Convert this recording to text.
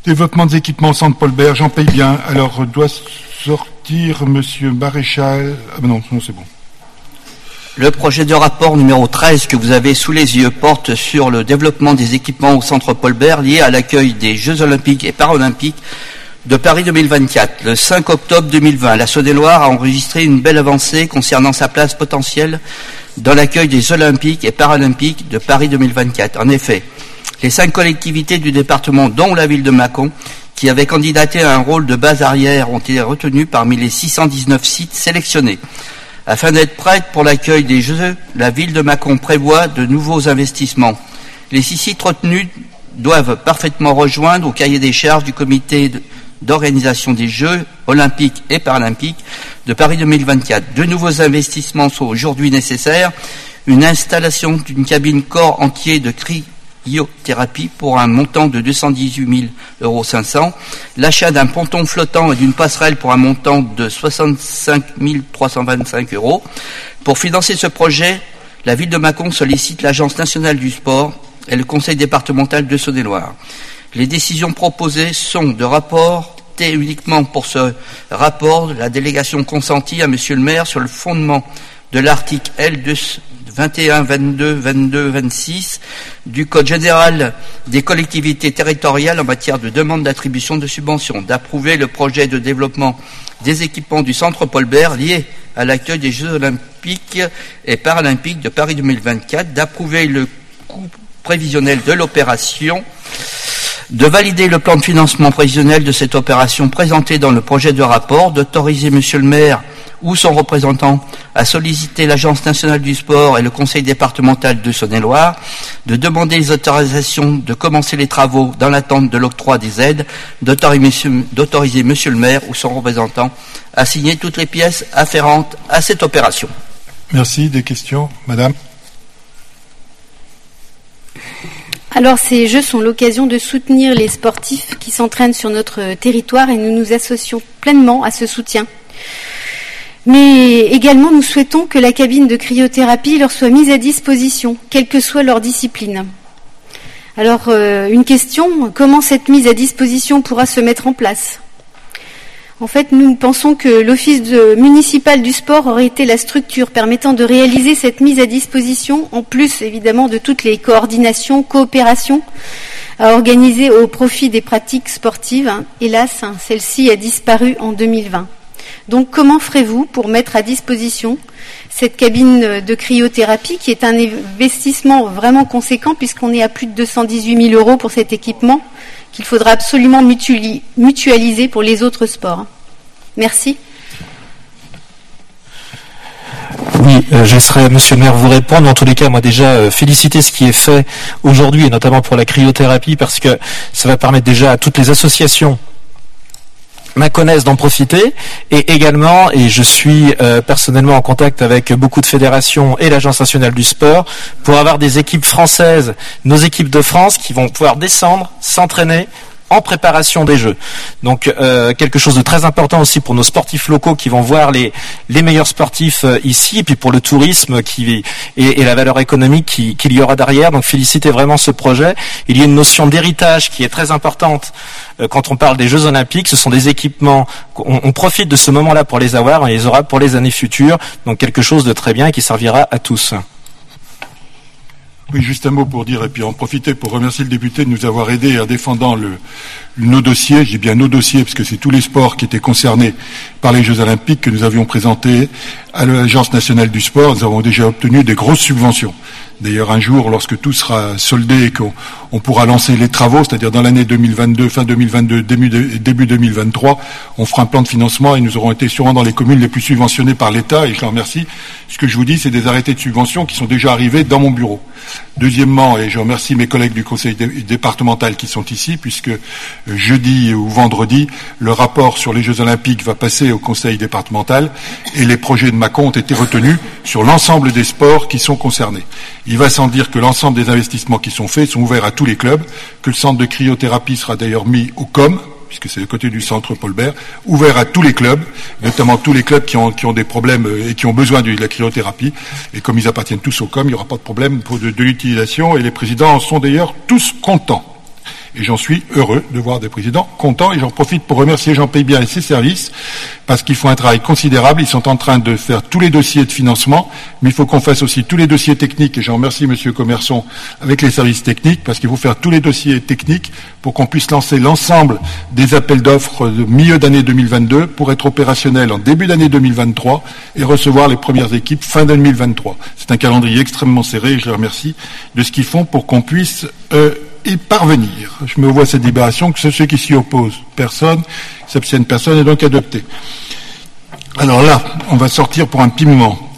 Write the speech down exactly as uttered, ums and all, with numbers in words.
Développement des équipements au centre Paul Bert, j'en paye bien. Alors, doit sortir Monsieur Maréchal. Ah ben non, non c'est bon. Le projet de rapport numéro treize que vous avez sous les yeux porte sur le développement des équipements au centre Paul Bert liés à l'accueil des Jeux Olympiques et Paralympiques de Paris deux mille vingt-quatre. Le cinq octobre deux mille vingt, la Saône-et-Loire a enregistré une belle avancée concernant sa place potentielle dans l'accueil des Olympiques et Paralympiques de Paris deux mille vingt-quatre. En effet, les cinq collectivités du département, dont la ville de Mâcon, qui avaient candidaté à un rôle de base arrière, ont été retenues parmi les six cent dix-neuf sites sélectionnés. Afin d'être prête pour l'accueil des Jeux, la ville de Mâcon prévoit de nouveaux investissements. Les six sites retenus doivent parfaitement rejoindre au cahier des charges du comité d'organisation des Jeux olympiques et paralympiques de Paris deux mille vingt-quatre. De nouveaux investissements sont aujourd'hui nécessaires. Une installation d'une cabine corps entier de cryothérapie pour un montant de deux cent dix-huit mille euros cinq cents, l'achat d'un ponton flottant et d'une passerelle pour un montant de soixante-cinq mille trois cent vingt-cinq euros. Pour financer ce projet, la ville de Mâcon sollicite l'Agence nationale du sport et le conseil départemental de Saône-et-Loire. Les décisions proposées sont de rapporter uniquement pour ce rapport la délégation consentie à Monsieur le maire sur le fondement de l'article L vingt et un, vingt-deux, vingt-deux, vingt-six du Code général des collectivités territoriales en matière de demande d'attribution de subventions, d'approuver le projet de développement des équipements du centre Paul Bert liés à l'accueil des Jeux olympiques et paralympiques de Paris deux mille vingt-quatre, d'approuver le coût prévisionnel de l'opération, de valider le plan de financement prévisionnel de cette opération présenté dans le projet de rapport, d'autoriser Monsieur le maire ou son représentant à solliciter l'Agence nationale du sport et le conseil départemental de Saône-et-Loire, de demander les autorisations de commencer les travaux dans l'attente de l'octroi des aides, d'autoriser Monsieur le maire ou son représentant à signer toutes les pièces afférentes à cette opération. Merci. Des questions, Madame? Alors, ces Jeux sont l'occasion de soutenir les sportifs qui s'entraînent sur notre territoire et nous nous associons pleinement à ce soutien. Mais également, nous souhaitons que la cabine de cryothérapie leur soit mise à disposition, quelle que soit leur discipline. Alors, euh, une question, comment cette mise à disposition pourra se mettre en place ? En fait, nous pensons que l'Office de, municipal du sport aurait été la structure permettant de réaliser cette mise à disposition, en plus évidemment de toutes les coordinations, coopérations à organiser au profit des pratiques sportives. Hélas, celle-ci a disparu en deux mille vingt. Donc, comment ferez-vous pour mettre à disposition cette cabine de cryothérapie qui est un investissement vraiment conséquent puisqu'on est à plus de deux cent dix-huit mille euros pour cet équipement qu'il faudra absolument mutualiser pour les autres sports. Merci. Oui, euh, je laisserai Monsieur le maire vous répondre. En tous les cas, moi déjà, euh, féliciter ce qui est fait aujourd'hui, et notamment pour la cryothérapie, parce que ça va permettre déjà à toutes les associations mâconnaise d'en profiter, et également, et je suis euh, personnellement en contact avec beaucoup de fédérations et l'Agence nationale du sport, pour avoir des équipes françaises, nos équipes de France, qui vont pouvoir descendre, s'entraîner en préparation des Jeux. Donc euh, quelque chose de très important aussi pour nos sportifs locaux qui vont voir les les meilleurs sportifs euh, ici, et puis pour le tourisme qui et, et la valeur économique qui, qu'il y aura derrière. Donc féliciter vraiment ce projet. Il y a une notion d'héritage qui est très importante euh, quand on parle des Jeux Olympiques. Ce sont des équipements, on, on profite de ce moment-là pour les avoir, et on les aura pour les années futures. Donc quelque chose de très bien et qui servira à tous. Oui, juste un mot pour dire, et puis en profiter pour remercier le député de nous avoir aidés en défendant le, nos dossiers, je dis bien nos dossiers, parce que c'est tous les sports qui étaient concernés par les Jeux Olympiques que nous avions présentés à l'Agence nationale du sport. Nous avons déjà obtenu des grosses subventions. D'ailleurs, un jour, lorsque tout sera soldé et qu'on on pourra lancer les travaux, c'est-à-dire dans l'année deux mille vingt-deux, fin deux mille vingt-deux, début, début deux mille vingt-trois, on fera un plan de financement et nous aurons été sûrement dans les communes les plus subventionnées par l'État, et je l'en remercie. Ce que je vous dis, c'est des arrêtés de subvention qui sont déjà arrivés dans mon bureau. Deuxièmement, et je remercie mes collègues du conseil dé- départemental qui sont ici, puisque jeudi ou vendredi, le rapport sur les Jeux Olympiques va passer au conseil départemental et les projets de Mâcon ont été retenus sur l'ensemble des sports qui sont concernés. Il va sans dire que l'ensemble des investissements qui sont faits sont ouverts à tous les clubs, que le centre de cryothérapie sera d'ailleurs mis au C O M, puisque c'est le côté du centre Paul Bert, ouvert à tous les clubs, notamment tous les clubs qui ont, qui ont des problèmes et qui ont besoin de, de la cryothérapie. Et comme ils appartiennent tous au C O M, il n'y aura pas de problème pour de, de l'utilisation, et les présidents en sont d'ailleurs tous contents. Et j'en suis heureux de voir des présidents contents. Et j'en profite pour remercier Jean Paybien et ses services, parce qu'ils font un travail considérable. Ils sont en train de faire tous les dossiers de financement, mais il faut qu'on fasse aussi tous les dossiers techniques. Et j'en remercie Monsieur Commerson avec les services techniques, parce qu'il faut faire tous les dossiers techniques pour qu'on puisse lancer l'ensemble des appels d'offres de milieu d'année deux mille vingt-deux pour être opérationnel en début d'année deux mille vingt-trois et recevoir les premières équipes fin deux mille vingt-trois. C'est un calendrier extrêmement serré et je les remercie de ce qu'ils font pour qu'on puisse euh, y parvenir. Je me vois à cette délibération que ceux qui s'y opposent, personne, s'abstiennent personne, est donc adopté. Alors là, on va sortir pour un petit moment.